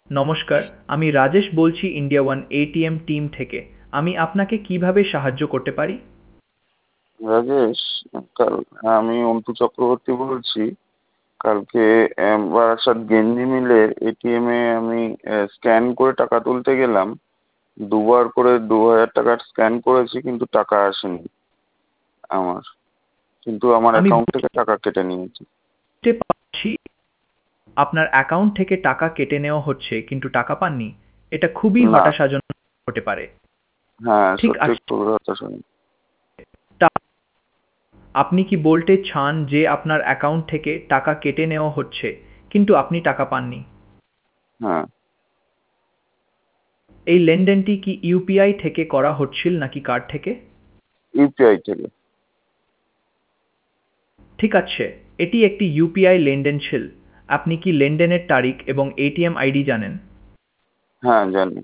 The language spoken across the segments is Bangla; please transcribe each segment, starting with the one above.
নমস্কার, আমি রাজেশ বলছি ইন্ডিয়া ওয়ান এটিএম টিম থেকে। আমি আপনাকে কিভাবে সাহায্য করতে পারি? রাজেশ, কাল আমি অন্তু চক্রবর্তী বলছি। কালকে বারাসাত গেঞ্জি মিলের এটিএম এ আমি স্ক্যান করে টাকা তুলতে গেলাম। দুবার করে 2,000 টাকার স্ক্যান করেছি, কিন্তু টাকা আসেনি আমার। কিন্তু আমার আমি অ্যাকাউন্ট থেকে টাকা কেটে নিয়েছে। বুঝতে পারছি আপনার অ্যাকাউন্ট থেকে টাকা কেটে নেওয়া হচ্ছে কিন্তু টাকা পাননি। এটা খুবই না। হতাশাজনক হতে পারে। হ্যাঁ, ঠিক সত্যি আছে, খুবই হতাশা। তা আপনি কি বলতে চান যে আপনার অ্যাকাউন্ট থেকে টাকা কেটে নেওয়া হচ্ছে কিন্তু আপনি টাকা পাননি? হ্যাঁ, এই লেনদেনটি কি ইউপিআই থেকে করা হচ্ছিল নাকি কার্ড থেকে? ইউপিআই থেকে। ঠিক আছে, এটি একটি ইউপিআই লেনদেন ছিল। আপনি কি লেনদেনের তারিখ এবং এটিএম আইডি জানেন? হ্যাঁ, জানি।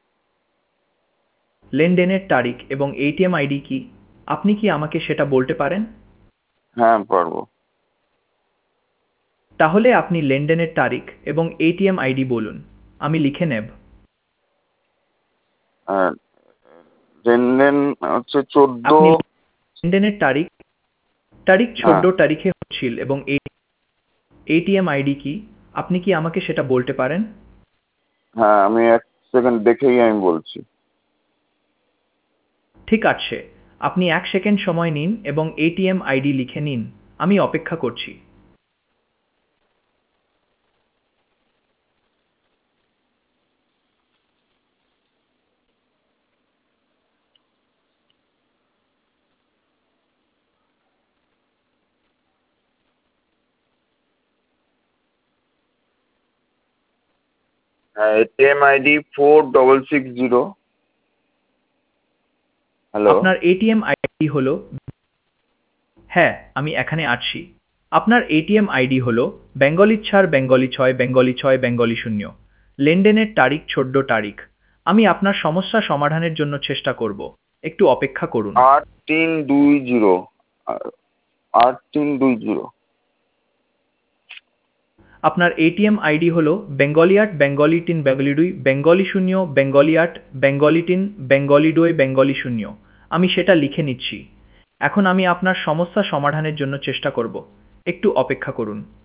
লেনদেনের তারিখ এবং এটিএম আইডি কি? আপনি কি আমাকে সেটা বলতে পারেন? হ্যাঁ, পারবো। তাহলে আপনি লেনদেনের তারিখ এবং এটিএম আইডি বলুন। আমি লিখে নেব। আর লেনদেন হচ্ছে 14। আপনি লেনদেনের তারিখ তারিখ হ্যাঁ, 14 তারিখে হচ্ছিল এবং এটিএম আইডি কি? আপনি কি আমাকে সেটা বলতে পারেন? হ্যাঁ, আমি 1 সেকেন্ড দেখেই আমি বলছি। ঠিক আছে, আপনি 1 সেকেন্ড সময় নিন এবং এটিএম আইডি লিখে নিন। আমি অপেক্ষা করছি। হ্যাঁ, এটিএম আইডি 4660। হ্যালো। আপনার এটিএম আইডি হলো, হ্যাঁ, আমি এখানে আছি। আপনার এটিএম আইডি হলো বেঙ্গলি 4 বেঙ্গলি 6 বেঙ্গলি 6 বেঙ্গলি 0। লেনদেনের তারিখ 14 তারিখ। আমি আপনার সমস্যা সমাধানের জন্য চেষ্টা করব। একটু অপেক্ষা করুন। 8320। 8320। আপনার এটিএম আইডি হলো বেঙ্গলি 8 বেঙ্গলি 3 বেঙ্গলি 2 বেঙ্গলি 0 বেঙ্গলি 8 বেঙ্গলি 3 বেঙ্গলি 2 বেঙ্গলি 0। আমি সেটা লিখে নিচ্ছি। এখন আমি আপনার সমস্যা সমাধানের জন্য চেষ্টা করব। একটু অপেক্ষা করুন।